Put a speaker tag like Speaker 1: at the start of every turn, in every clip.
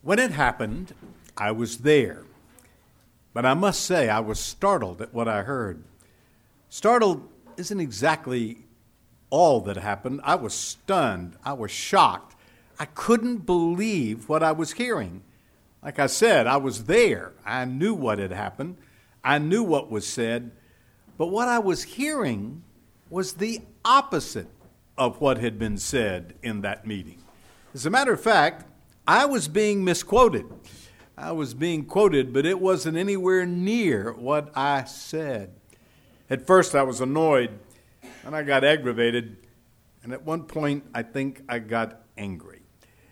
Speaker 1: When it happened, I was there. But I must say, I was startled at what I heard. Startled isn't exactly all that happened. I was stunned. I was shocked. I couldn't believe what I was hearing. Like I said, I was there. I knew what had happened. I knew what was said. But what I was hearing was the opposite of what had been said in that meeting. As a matter of fact, I was being misquoted. I was being quoted, but it wasn't anywhere near what I said. At first, I was annoyed, and I got aggravated, and at one point, I think I got angry.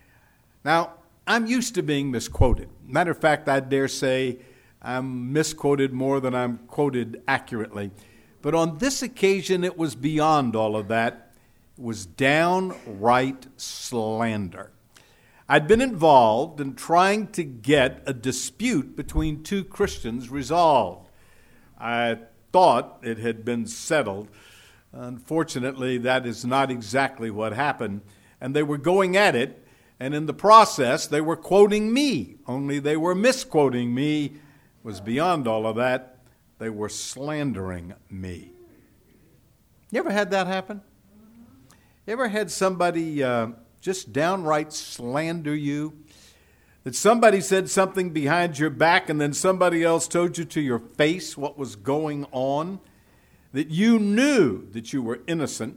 Speaker 1: Now, I'm used to being misquoted. Matter of fact, I dare say I'm misquoted more than I'm quoted accurately. But on this occasion, it was beyond all of that. It was downright slander. I'd been involved in trying to get a dispute between two Christians resolved. I thought it had been settled. Unfortunately, that is not exactly what happened. And they were going at it, and in the process, they were quoting me. Only they were misquoting me. It was beyond all of that. They were slandering me. You ever had that happen? You ever had somebody just downright slander you? That somebody said something behind your back and then somebody else told you to your face what was going on? That you knew that you were innocent,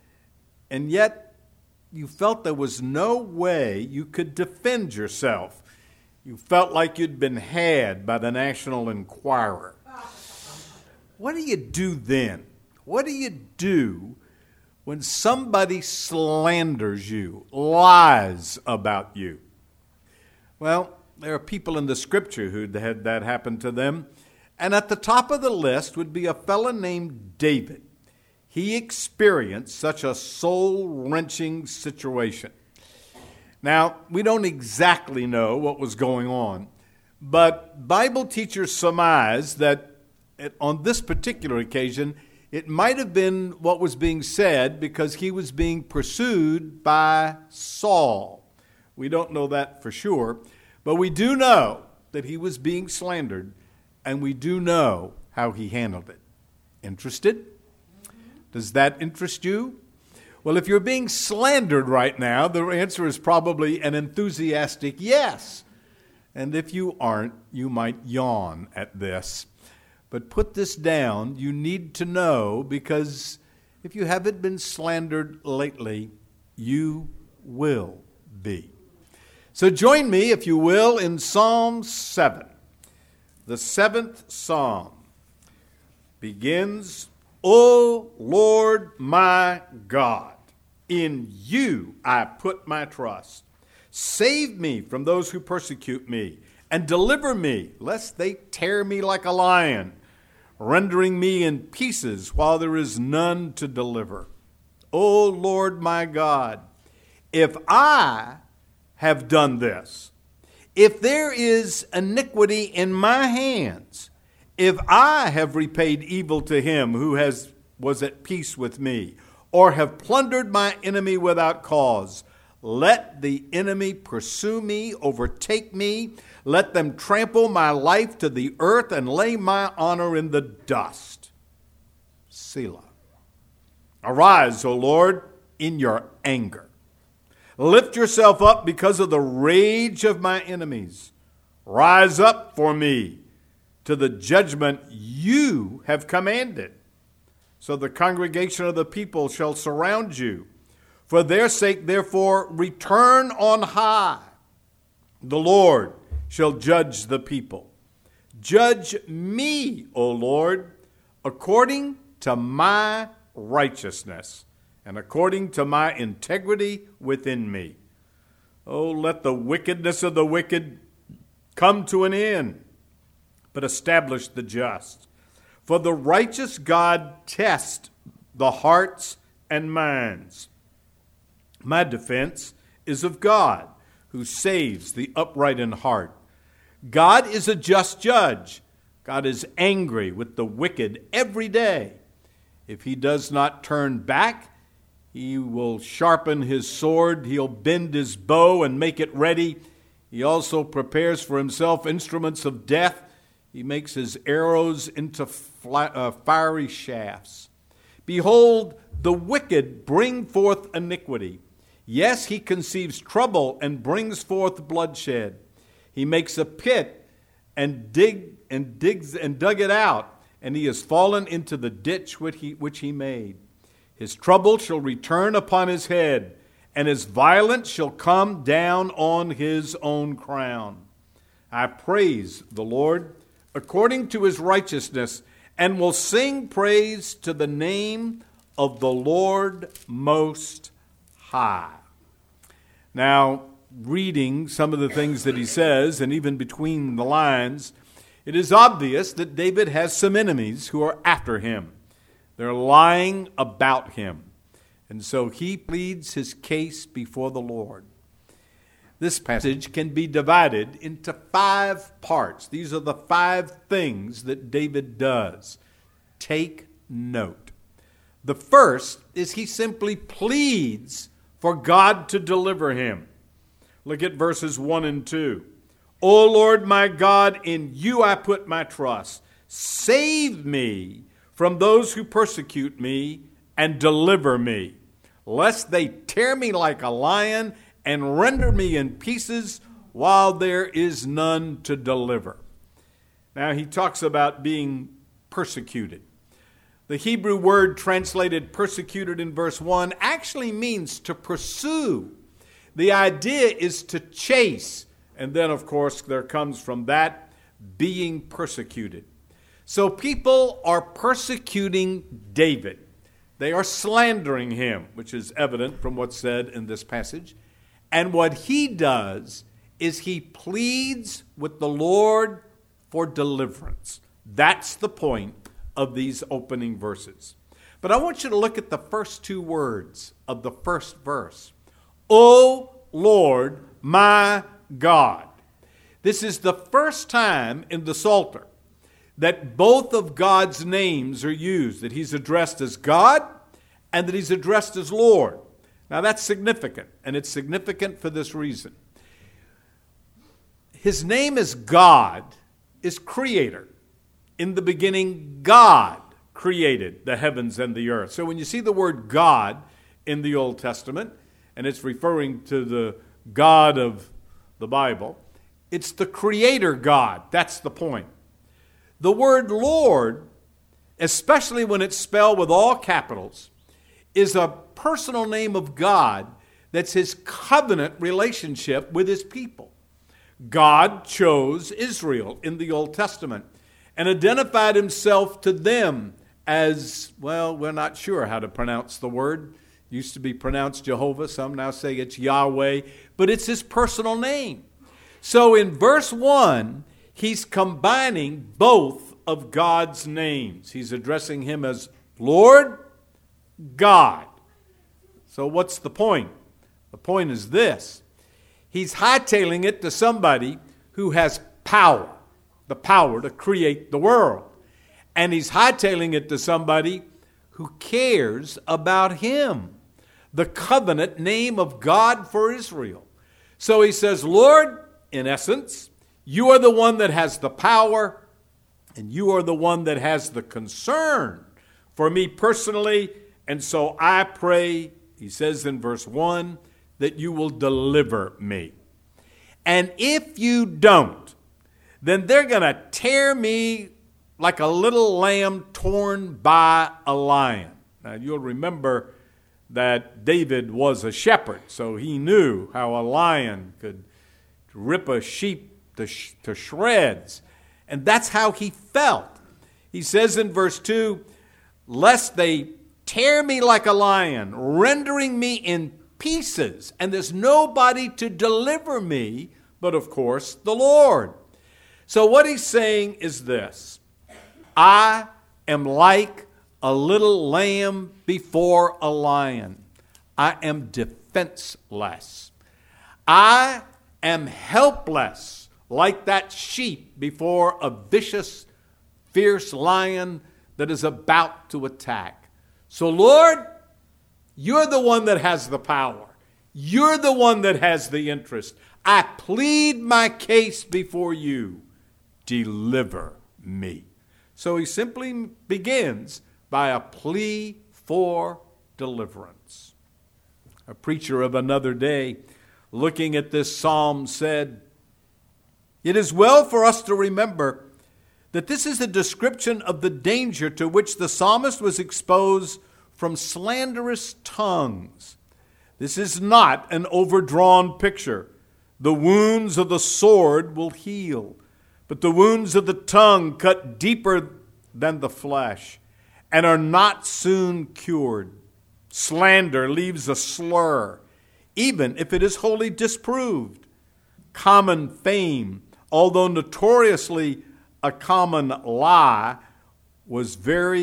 Speaker 1: and yet you felt there was no way you could defend yourself. You felt like you'd been had by the National Enquirer. What do you do then? What do you do when somebody slanders you, lies about you? Well, there are people in the Scripture who had that happen to them. And at the top of the list would be a fellow named David. He experienced such a soul-wrenching situation. Now, we don't exactly know what was going on, but Bible teachers surmise that on this particular occasion, it might have been what was being said because he was being pursued by Saul. We don't know that for sure, but we do know that he was being slandered, and we do know how he handled it. Interested? Does that interest you? Well, if you're being slandered right now, the answer is probably an enthusiastic yes. And if you aren't, you might yawn at this. But put this down, you need to know, because if you haven't been slandered lately, you will be. So join me, if you will, in Psalm 7. The 7th Psalm begins, O Lord my God, in you I put my trust. Save me from those who persecute me, and deliver me, lest they tear me like a lion, rendering me in pieces while there is none to deliver. O Lord my God, if I have done this, if there is iniquity in my hands, if I have repaid evil to him who was at peace with me, or have plundered my enemy without cause, let the enemy pursue me, overtake me. Let them trample my life to the earth and lay my honor in the dust. Selah. Arise, O Lord, in your anger. Lift yourself up because of the rage of my enemies. Rise up for me to the judgment you have commanded. So the congregation of the people shall surround you. For their sake, therefore, return on high. The Lord shall judge the people. Judge me, O Lord, according to my righteousness and according to my integrity within me. Oh, let the wickedness of the wicked come to an end, but establish the just. For the righteous God tests the hearts and minds. My defense is of God, who saves the upright in heart. God is a just judge. God is angry with the wicked every day. If he does not turn back, he will sharpen his sword. He'll bend his bow and make it ready. He also prepares for himself instruments of death. He makes his arrows into fiery shafts. Behold, the wicked bring forth iniquity. Yes, he conceives trouble and brings forth bloodshed. He makes a pit and dug it out, and he has fallen into the ditch which he made. His trouble shall return upon his head, and his violence shall come down on his own crown. I praise the Lord according to his righteousness, and will sing praise to the name of the Lord Most High. Now, reading some of the things that he says, and even between the lines, it is obvious that David has some enemies who are after him. They're lying about him. And so he pleads his case before the Lord. This passage can be divided into 5 parts. These are the 5 things that David does. Take note. The first is he simply pleads for God to deliver him. Look at verses 1 and 2. O Lord my God, in you I put my trust. Save me from those who persecute me and deliver me, lest they tear me like a lion and render me in pieces while there is none to deliver. Now he talks about being persecuted. The Hebrew word translated persecuted in verse 1 actually means to pursue. The idea is to chase. And then, of course, there comes from that being persecuted. So people are persecuting David. They are slandering him, which is evident from what's said in this passage. And what he does is he pleads with the Lord for deliverance. That's the point of these opening verses. But I want you to look at the first 2 words of the first verse. O Lord, my God. This is the first time in the Psalter that both of God's names are used, that he's addressed as God and that he's addressed as Lord. Now that's significant, and it's significant for this reason. His name as God is creator. In the beginning, God created the heavens and the earth. So when you see the word God in the Old Testament, and it's referring to the God of the Bible, it's the creator God. That's the point. The word Lord, especially when it's spelled with all capitals, is a personal name of God that's his covenant relationship with his people. God chose Israel in the Old Testament and identified himself to them as, well, we're not sure how to pronounce the word. It used to be pronounced Jehovah. Some now say it's Yahweh, but it's his personal name. So in verse 1, he's combining both of God's names. He's addressing him as Lord, God. So what's the point? The point is this. He's hightailing it to somebody who has power, the power to create the world. And he's hightailing it to somebody who cares about him, the covenant name of God for Israel. So he says, Lord, in essence, you are the one that has the power, and you are the one that has the concern for me personally. And so I pray, he says in verse 1, that you will deliver me. And if you don't, then they're going to tear me like a little lamb torn by a lion. Now, you'll remember that David was a shepherd, so he knew how a lion could rip a sheep to shreds. And that's how he felt. He says in verse 2, lest they tear me like a lion, rendering me in pieces, and there's nobody to deliver me but, of course, the Lord. So what he's saying is this: I am like a little lamb before a lion. I am defenseless. I am helpless, like that sheep before a vicious, fierce lion that is about to attack. So, Lord, you're the one that has the power. You're the one that has the interest. I plead my case before you. Deliver me. So he simply begins by a plea for deliverance. A preacher of another day, looking at this psalm, said, "It is well for us to remember that this is a description of the danger to which the psalmist was exposed from slanderous tongues. This is not an overdrawn picture. The wounds of the sword will heal, but the wounds of the tongue cut deeper than the flesh and are not soon cured. Slander leaves a slur, even if it is wholly disproved. Common fame, although notoriously a common lie, was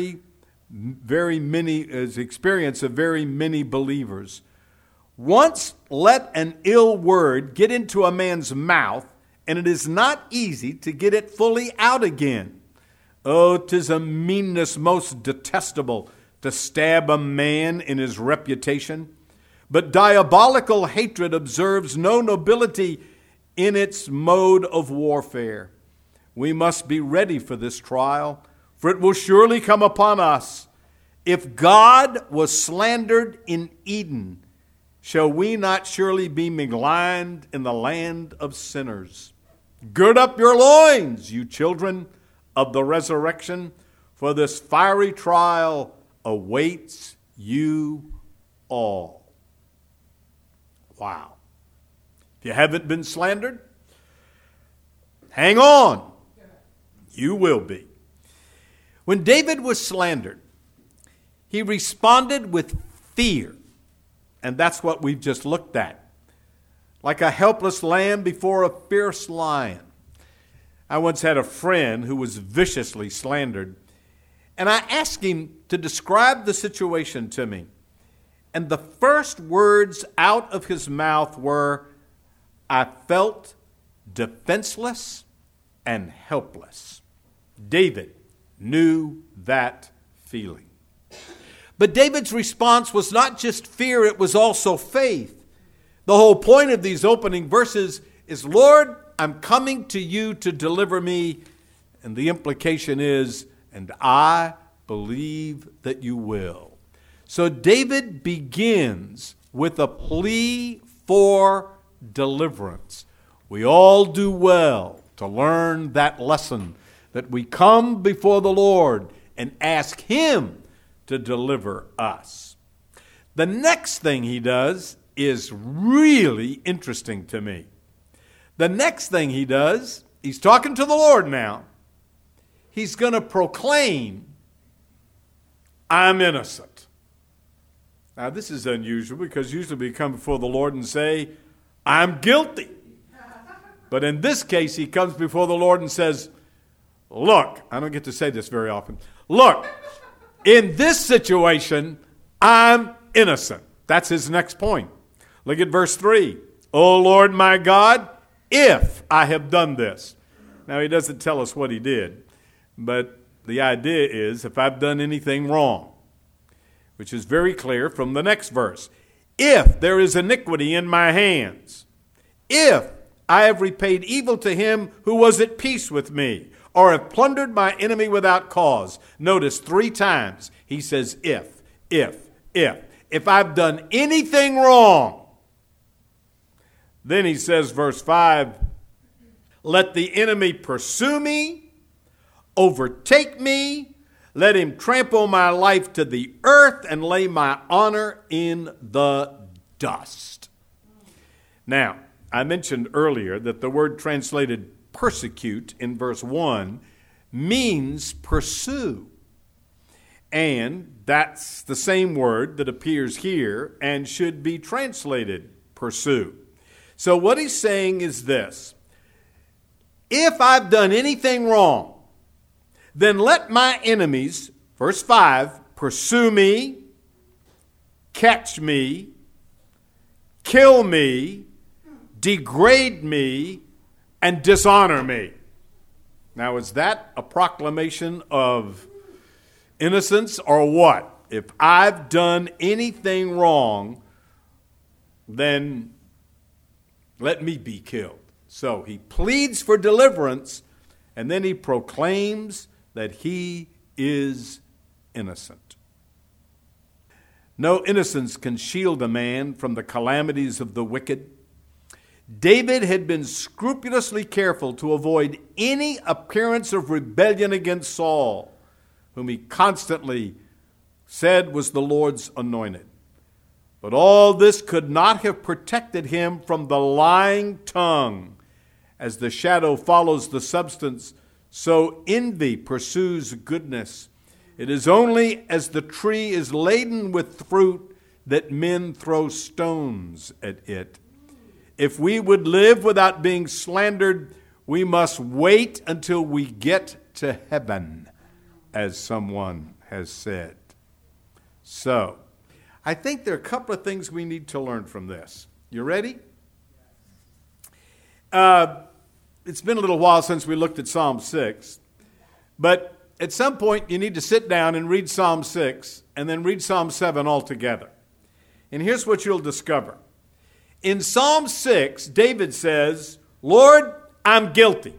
Speaker 1: is experience of very many believers. Once let an ill word get into a man's mouth, and it is not easy to get it fully out again. Oh, 'tis a meanness most detestable to stab a man in his reputation. But diabolical hatred observes no nobility in its mode of warfare. We must be ready for this trial, for it will surely come upon us. If God was slandered in Eden, shall we not surely be maligned in the land of sinners? Gird up your loins, you children of the resurrection, for this fiery trial awaits you all." Wow. If you haven't been slandered, hang on. You will be. When David was slandered, he responded with fear. And that's what we've just looked at. Like a helpless lamb before a fierce lion. I once had a friend who was viciously slandered, and I asked him to describe the situation to me. And the first words out of his mouth were, "I felt defenseless and helpless." David knew that feeling. But David's response was not just fear, it was also faith. The whole point of these opening verses is, "Lord, I'm coming to you to deliver me." And the implication is, "And I believe that you will." So David begins with a plea for deliverance. We all do well to learn that lesson, that we come before the Lord and ask Him to deliver us. The next thing he does is really interesting to me. The next thing he does, he's talking to the Lord now. He's going to proclaim, "I'm innocent." Now, this is unusual because usually we come before the Lord and say, "I'm guilty." But in this case, he comes before the Lord and says, "Look," I don't get to say this very often, "look, in this situation, I'm innocent." That's his next point. Look at verse 3. "O Lord my God, if I have done this." Now, he doesn't tell us what he did, but the idea is if I've done anything wrong, which is very clear from the next verse. "If there is iniquity in my hands, if I have repaid evil to him who was at peace with me, or have plundered my enemy without cause." Notice 3 times he says if. If I've done anything wrong. Then he says, verse 5, "Let the enemy pursue me, overtake me, let him trample my life to the earth and lay my honor in the dust." Now, I mentioned earlier that the word translated persecute in verse 1 means pursue. And that's the same word that appears here and should be translated pursue. So what he's saying is this: if I've done anything wrong, then let my enemies, verse 5, pursue me, catch me, kill me, degrade me, and dishonor me. Now, is that a proclamation of innocence or what? If I've done anything wrong, then let me be killed. So he pleads for deliverance, and then he proclaims that he is innocent. No innocence can shield a man from the calamities of the wicked. David had been scrupulously careful to avoid any appearance of rebellion against Saul, whom he constantly said was the Lord's anointed. But all this could not have protected him from the lying tongue. As the shadow follows the substance, so envy pursues goodness. It is only as the tree is laden with fruit that men throw stones at it. If we would live without being slandered, we must wait until we get to heaven, as someone has said. So, I think there are a couple of things we need to learn from this. You ready? It's been a little while since we looked at Psalm 6, but at some point you need to sit down and read Psalm 6 and then read Psalm 7 all together. And here's what you'll discover. In Psalm 6, David says, Lord, I'm guilty.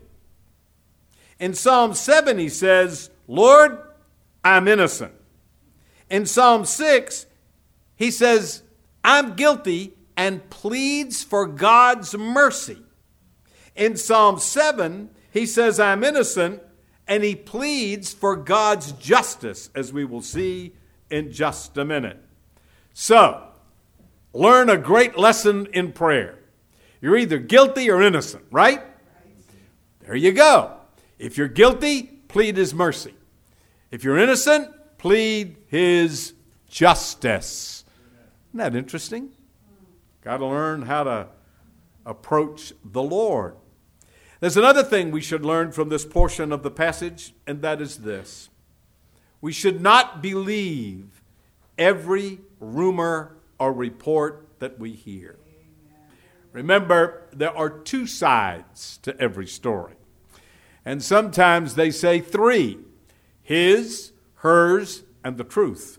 Speaker 1: In Psalm 7, he says, Lord, I'm innocent. In Psalm 6, he says, I'm guilty and pleads for God's mercy. In Psalm 7, he says, I'm innocent, and he pleads for God's justice, as we will see in just a minute. So, learn a great lesson in prayer. You're either guilty or innocent, right? There you go. If you're guilty, plead his mercy. If you're innocent, plead his justice. Isn't that interesting? Got to learn how to approach the Lord. There's another thing we should learn from this portion of the passage, and that is this. We should not believe every rumor or report that we hear. Remember, there are two sides to every story. And sometimes they say three: his, hers, and the truth.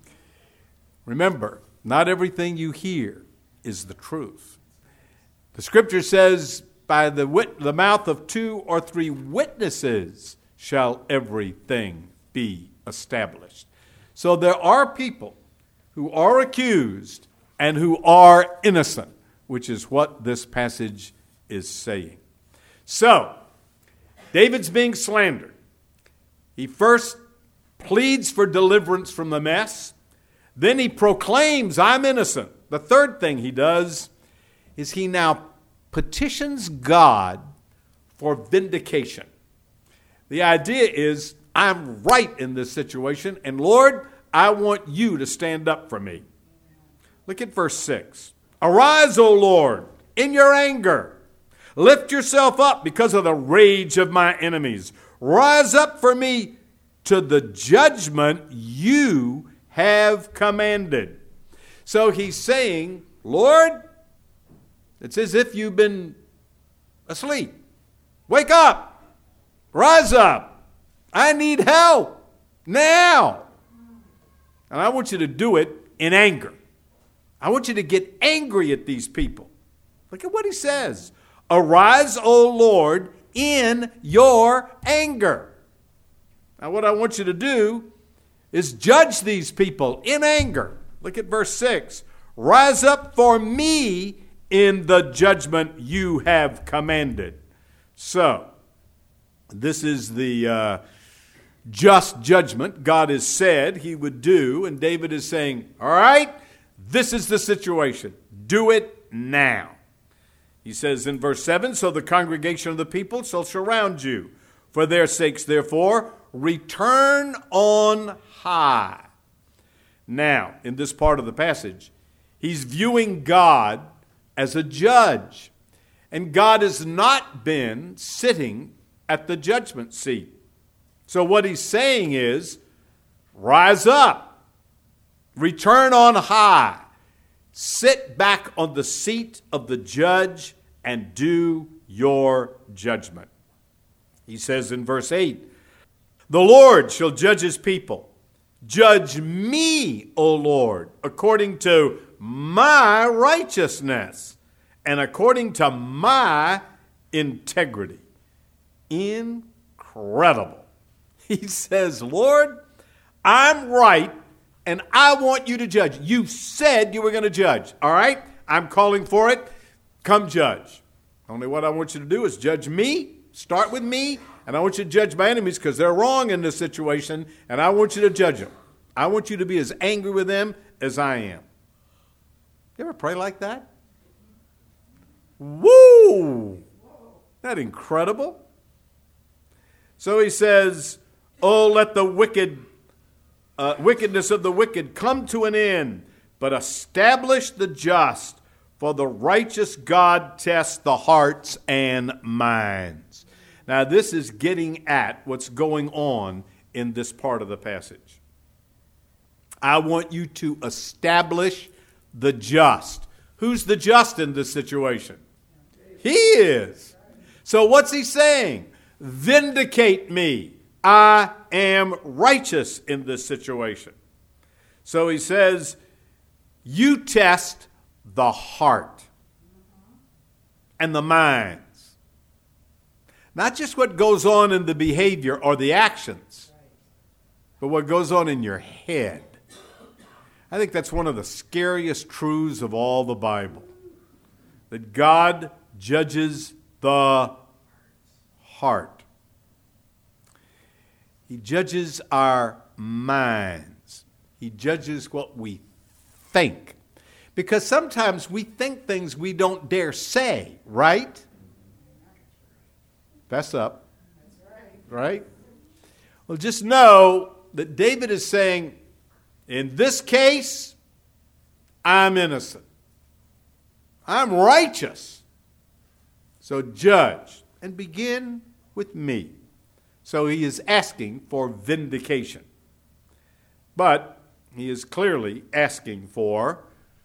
Speaker 1: Remember, not everything you hear is the truth. The scripture says, by the mouth of 2 or 3 witnesses shall everything be established. So there are people who are accused and who are innocent, which is what this passage is saying. So, David's being slandered. He first pleads for deliverance from the mess. Then he proclaims, I'm innocent. The third thing he does is he now petitions God for vindication. The idea is, I'm right in this situation, and Lord, I want you to stand up for me. Look at verse 6. Arise, O Lord, in your anger. Lift yourself up because of the rage of my enemies. Rise up for me to the judgment you have commanded. So he's saying, Lord, it's as if you've been asleep. Wake up. Rise up. I need help now. And I want you to do it in anger. I want you to get angry at these people. Look at what he says. Arise, O Lord, in your anger. Now what I want you to do is judge these people in anger. Look at verse 6. Rise up for me in the judgment you have commanded. So, this is the just judgment God has said he would do, and David is saying, all right, this is the situation. Do it now. He says in verse 7, so the congregation of the people shall surround you. For their sakes, therefore, return on high. Now, in this part of the passage, he's viewing God as a judge. And God has not been sitting at the judgment seat. So what he's saying is, rise up, return on high, sit back on the seat of the judge and do your judgment. He says in verse 8, the Lord shall judge his people. Judge me, O Lord, according to my righteousness and according to my integrity. Incredible. He says, Lord, I'm right, and I want you to judge. You said you were going to judge, all right? I'm calling for it. Come judge. Only what I want you to do is judge me, start with me, and I want you to judge my enemies because they're wrong in this situation, and I want you to judge them. I want you to be as angry with them as I am. You ever pray like that? Woo! Isn't that incredible? So he says, oh, let the wickedness of the wicked come to an end, but establish the just, for the righteous God tests the hearts and minds. Now, this is getting at what's going on in this part of the passage. I want you to establish the just. Who's the just in this situation? He is. So what's he saying? Vindicate me. I am righteous in this situation. So he says, you test the heart and the minds. Not just what goes on in the behavior or the actions, but what goes on in your head. I think that's one of the scariest truths of all the Bible. That God judges the heart. He judges our minds. He judges what we think. Because sometimes we think things we don't dare say, right? Fess up. Right? Well, just know that David is saying, in this case, I'm innocent. I'm righteous. So judge and begin with me. So he is asking for vindication. But he is clearly asking for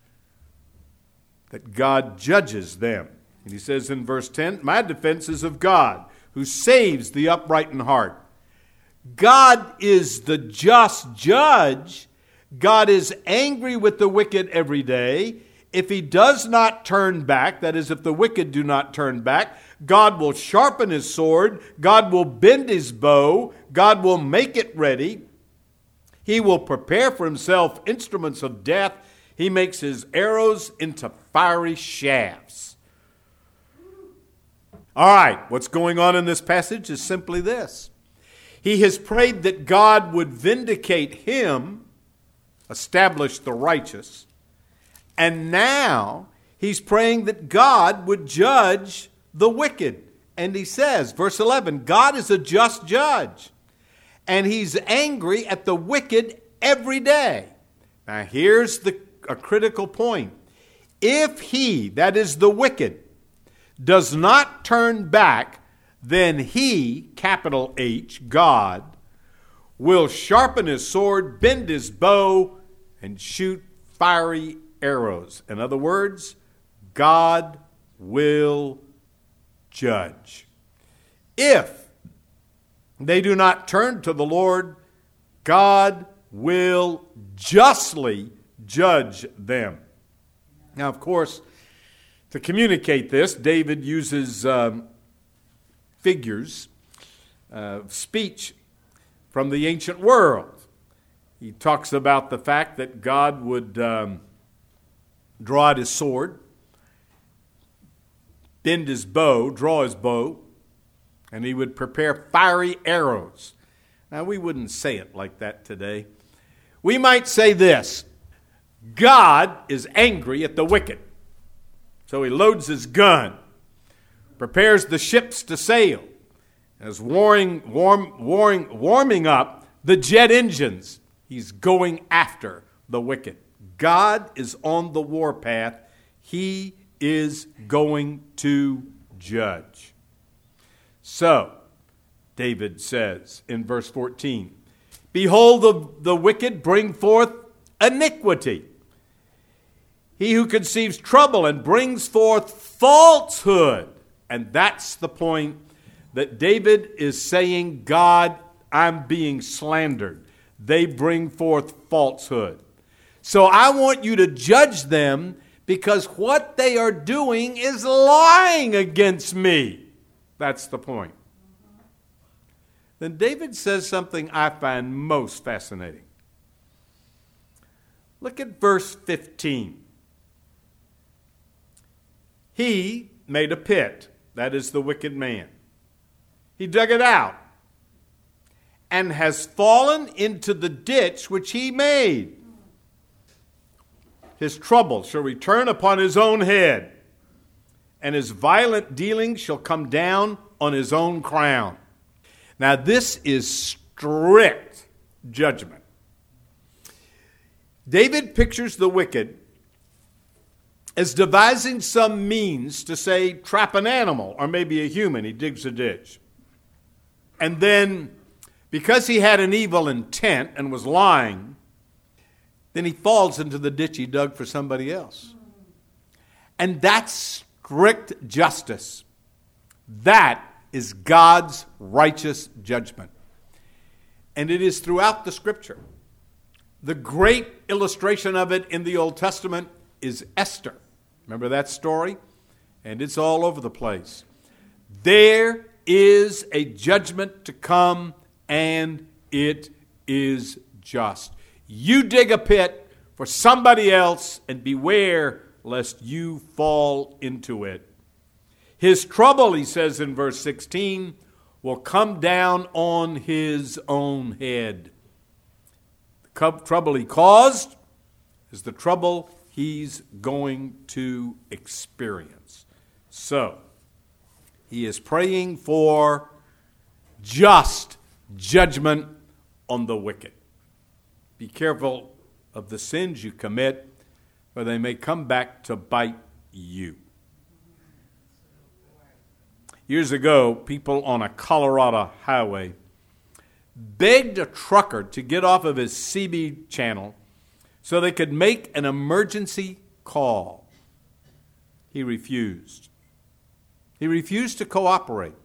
Speaker 1: that God judges them. And he says in verse 10, my defense is of God, who saves the upright in heart. God is the just judge. God is angry with the wicked every day. If he does not turn back, that is, if the wicked do not turn back, God will sharpen his sword. God will bend his bow. God will make it ready. He will prepare for himself instruments of death. He makes his arrows into fiery shafts. All right, what's going on in this passage is simply this. He has prayed that God would vindicate him, establish the righteous, and now he's praying that God would judge the wicked. And he says, verse 11, God is a just judge, and he's angry at the wicked every day. Now here's a critical point. If he, that is the wicked, does not turn back, then he, capital H, God, will sharpen his sword, bend his bow, and shoot fiery arrows. In other words, God will judge. If they do not turn to the Lord, God will justly judge them. Now, of course, to communicate this, David uses figures of speech from the ancient world. He talks about the fact that God would draw out his sword, bend his bow, draw his bow, and he would prepare fiery arrows. Now, we wouldn't say it like that today. We might say this: God is angry at the wicked. So he loads his gun, prepares the ships to sail, and is warming up the jet engines. He's going after the wicked. God is on the warpath. He is going to judge. So, David says in verse 14, behold, the wicked bring forth iniquity. He who conceives trouble and brings forth falsehood. And that's the point that David is saying, God, I'm being slandered. They bring forth falsehood. So I want you to judge them because what they are doing is lying against me. That's the point. Then David says something I find most fascinating. Look at verse 15. He made a pit, that is the wicked man. He dug it out and has fallen into the ditch which he made. His trouble shall return upon his own head, and his violent dealings shall come down on his own crown. Now, this is strict judgment. David pictures the wicked as devising some means to, say, trap an animal or maybe a human. He digs a ditch. And then, because he had an evil intent and was lying, then he falls into the ditch he dug for somebody else. And that's strict justice. That is God's righteous judgment. And it is throughout the Scripture. The great illustration of it in the Old Testament is Esther. Remember that story? And it's all over the place. There is a judgment to come, and it is just. You dig a pit for somebody else, and beware lest you fall into it. His trouble, he says in verse 16, will come down on his own head. The trouble he caused is the trouble he's going to experience. So, he is praying for just judgment on the wicked. Be careful of the sins you commit, or they may come back to bite you. Years ago, people on a Colorado highway begged a trucker to get off of his CB channel so they could make an emergency call. He refused. He refused to cooperate.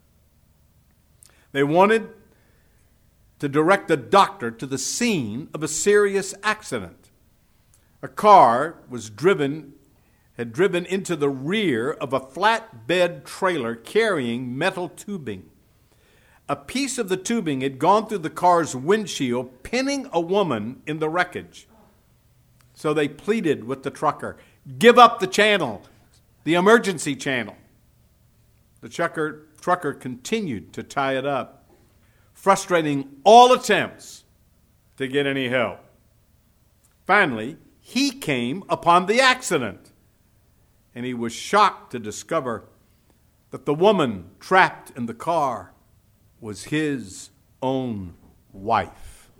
Speaker 1: They wanted to direct a doctor to the scene of a serious accident. A car had driven into the rear of a flatbed trailer carrying metal tubing. A piece of the tubing had gone through the car's windshield, pinning a woman in the wreckage. So they pleaded with the trucker, give up the channel, the emergency channel. The trucker continued to tie it up, frustrating all attempts to get any help. Finally, he came upon the accident, and he was shocked to discover that the woman trapped in the car was his own wife.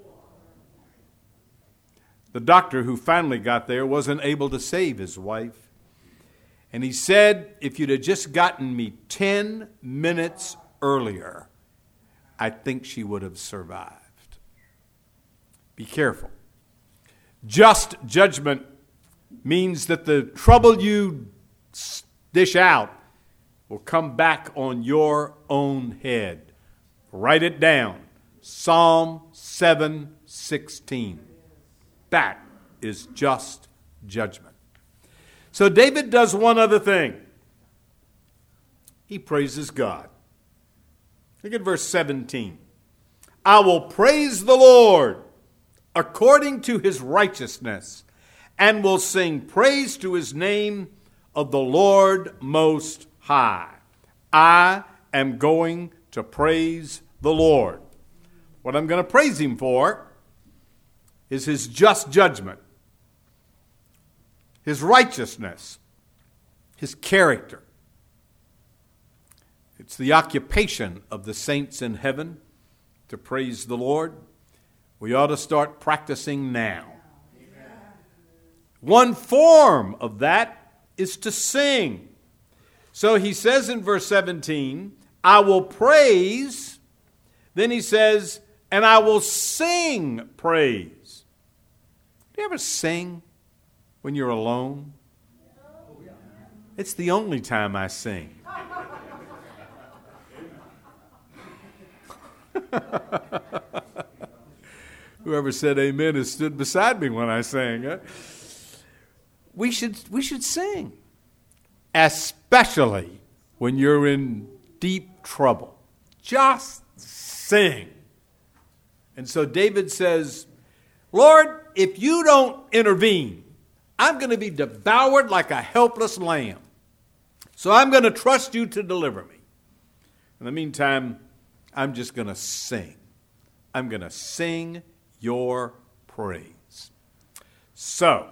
Speaker 1: The doctor who finally got there wasn't able to save his wife. And he said, if you'd have just gotten me 10 minutes earlier, I think she would have survived. Be careful. Just judgment means that the trouble you dish out will come back on your own head. Write it down. Psalm 7:16. That is just judgment. So David does one other thing. He praises God. Look at verse 17. I will praise the Lord according to his righteousness, and will sing praise to his name of the Lord Most High. I am going to praise the Lord. What I'm going to praise him for is his just judgment, his righteousness, his character. It's the occupation of the saints in heaven to praise the Lord. We ought to start practicing now. Amen. One form of that is to sing. So he says in verse 17, I will praise. Then he says, and I will sing praise. Do you ever sing when you're alone? It's the only time I sing. Whoever said amen has stood beside me when I sang. Huh? We should sing, especially when you're in deep trouble. Just sing. And so David says, Lord, if you don't intervene, I'm going to be devoured like a helpless lamb. So I'm going to trust you to deliver me. In the meantime, I'm just going to sing. I'm going to sing your praise. So,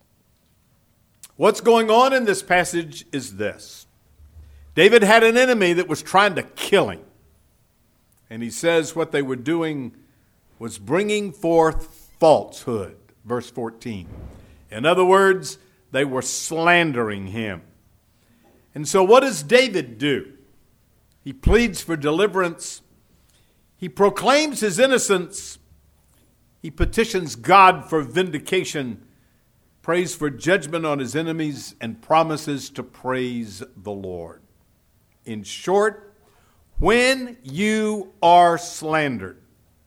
Speaker 1: what's going on in this passage is this. David had an enemy that was trying to kill him. And he says what they were doing was bringing forth falsehood. Verse 14. In other words, they were slandering him. And so what does David do? He pleads for deliverance. He proclaims his innocence. He petitions God for vindication, prays for judgment on his enemies, and promises to praise the Lord. In short, when you are slandered,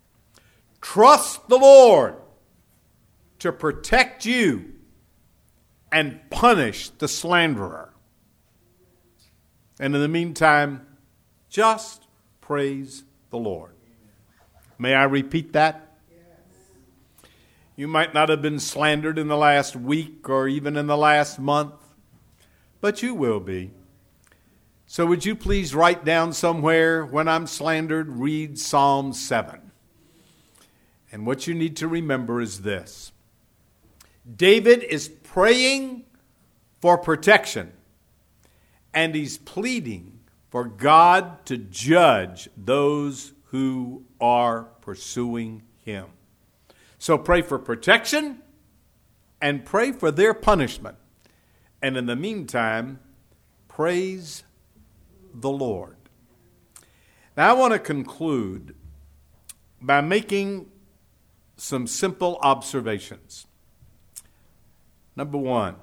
Speaker 1: trust the Lord to protect you and punish the slanderer. And in the meantime, just praise the Lord. May I repeat that? You might not have been slandered in the last week or even in the last month, but you will be. So would you please write down somewhere, when I'm slandered, read Psalm 7. And what you need to remember is this. David is praying for protection, and he's pleading for God to judge those who are pursuing him. So pray for protection and pray for their punishment. And in the meantime, praise the Lord. Now I want to conclude by making some simple observations. Number one,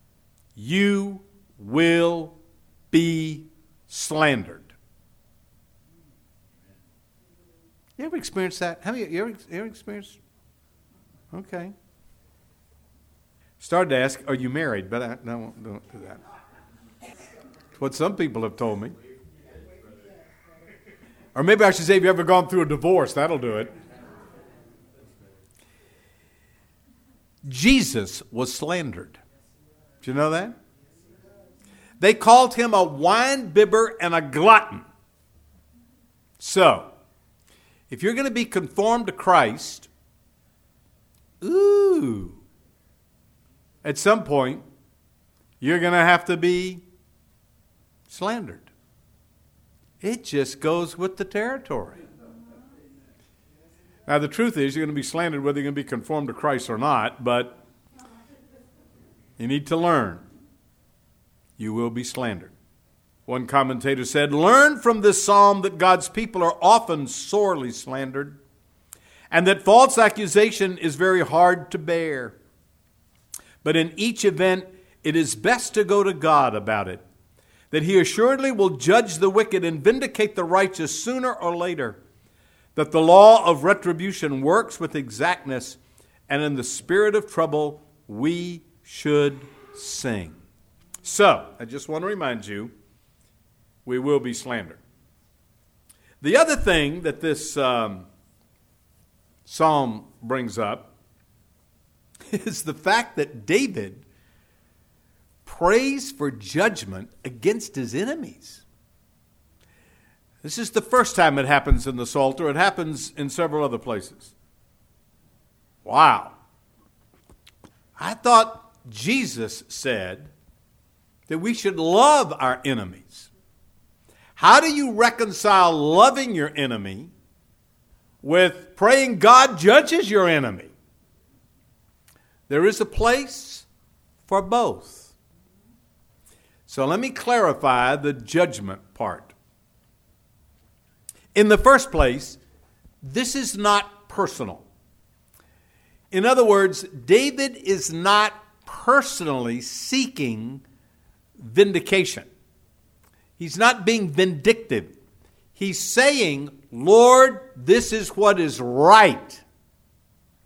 Speaker 1: you will be slandered. You ever experienced that? Have you ever experienced? Okay. Started to ask, are you married? But I don't do that. What some people have told me. Or maybe I should say, have you ever gone through a divorce? That'll do it. Jesus was slandered. Did you know that? They called him a wine-bibber and a glutton. So, if you're going to be conformed to Christ, at some point, you're going to have to be slandered. It just goes with the territory. Now, the truth is, you're going to be slandered whether you're going to be conformed to Christ or not, but you need to learn. You will be slandered. One commentator said, learn from this psalm that God's people are often sorely slandered, and that false accusation is very hard to bear. But in each event, it is best to go to God about it, that he assuredly will judge the wicked and vindicate the righteous sooner or later, that the law of retribution works with exactness, and in the spirit of trouble we should sing. So, I just want to remind you, we will be slandered. The other thing that this psalm brings up is the fact that David prays for judgment against his enemies. This is the first time it happens in the Psalter. It happens in several other places. Wow. I thought Jesus said that we should love our enemies. How do you reconcile loving your enemy with praying God judges your enemy? There is a place for both. So let me clarify the judgment part. In the first place, this is not personal. In other words, David is not personally seeking vindication. He's not being vindictive. He's saying, Lord, this is what is right.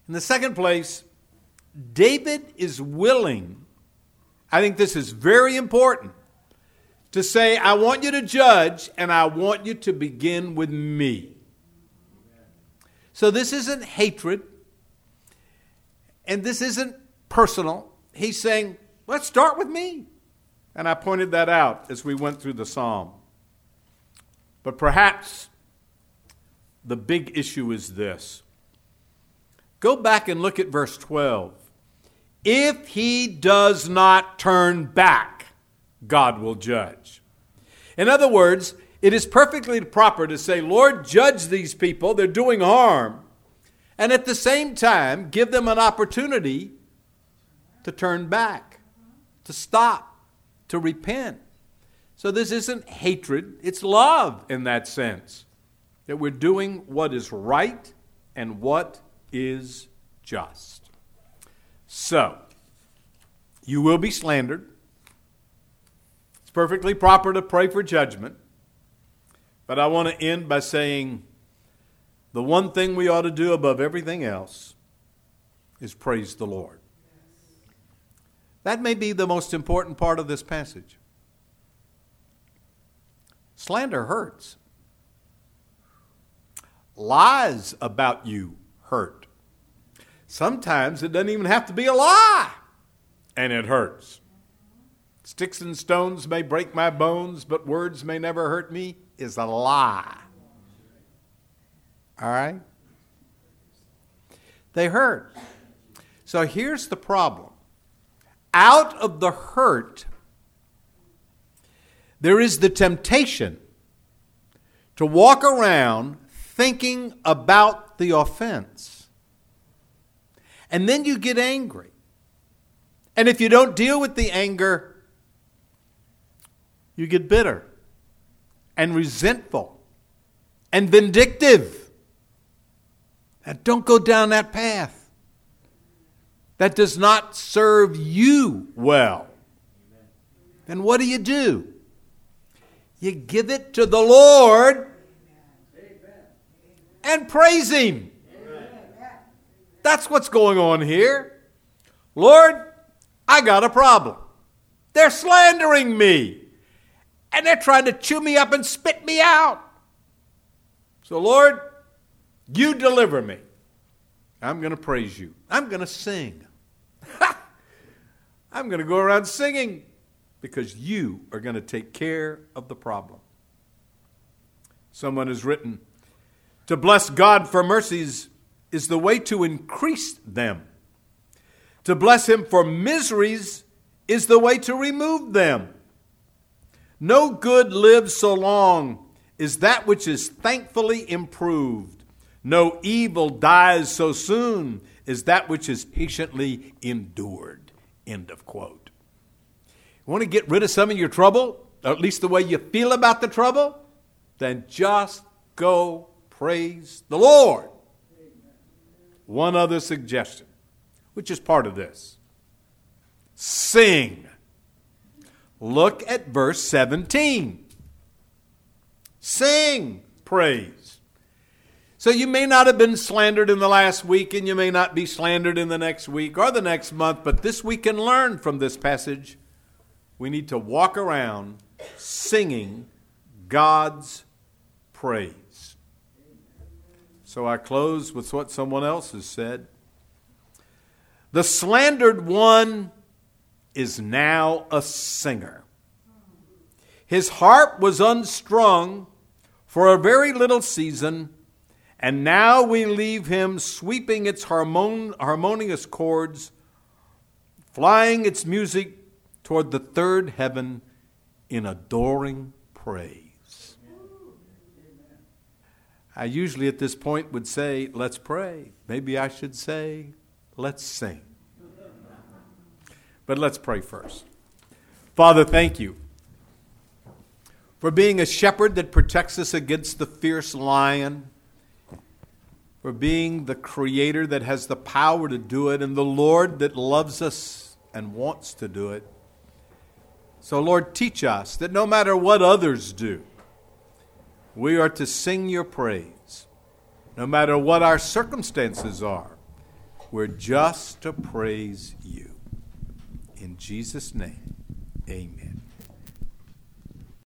Speaker 1: In the second place, David is willing, I think this is very important, to say, I want you to judge, and I want you to begin with me. So this isn't hatred, and this isn't personal. He's saying, let's start with me. And I pointed that out as we went through the psalm. But perhaps the big issue is this. Go back and look at verse 12. If he does not turn back, God will judge. In other words, it is perfectly proper to say, Lord, judge these people. They're doing harm. And at the same time, give them an opportunity to turn back, to stop, to repent. So this isn't hatred. It's love in that sense, that we're doing what is right and what is just. So, you will be slandered. It's perfectly proper to pray for judgment. But I want to end by saying the one thing we ought to do above everything else is praise the Lord. That may be the most important part of this passage. Slander hurts. Lies about you hurt. Sometimes it doesn't even have to be a lie, and it hurts. Sticks and stones may break my bones, but words may never hurt me is a lie. All right? They hurt. So here's the problem. Out of the hurt, there is the temptation to walk around thinking about the offense. And then you get angry. And if you don't deal with the anger, you get bitter and resentful and vindictive. Now, don't go down that path. That does not serve you well. Then what do? You give it to the Lord and praise Him. That's what's going on here. Lord, I got a problem. They're slandering me. And they're trying to chew me up and spit me out. So Lord, you deliver me. I'm going to praise you. I'm going to sing. I'm going to go around singing because you are going to take care of the problem. Someone has written, to bless God for mercies is the way to increase them. To bless Him for miseries is the way to remove them. No good lives so long as that which is thankfully improved. No evil dies so soon as that which is patiently endured. End of quote. You want to get rid of some of your trouble, or at least the way you feel about the trouble? Then just go praise the Lord. One other suggestion, which is part of this. Sing. Look at verse 17. Sing praise. So you may not have been slandered in the last week, and you may not be slandered in the next week or the next month, but this we can learn from this passage. We need to walk around singing God's praise. So I close with what someone else has said. The slandered one is now a singer. His harp was unstrung for a very little season, and now we leave him sweeping its harmonious chords, flying its music toward the third heaven in adoring praise. I usually at this point would say, let's pray. Maybe I should say, let's sing. But let's pray first. Father, thank you for being a shepherd that protects us against the fierce lion, for being the creator that has the power to do it, and the Lord that loves us and wants to do it. So, Lord, teach us that no matter what others do, we are to sing your praise. No matter what our circumstances are, We're just to praise you. In Jesus' name, amen.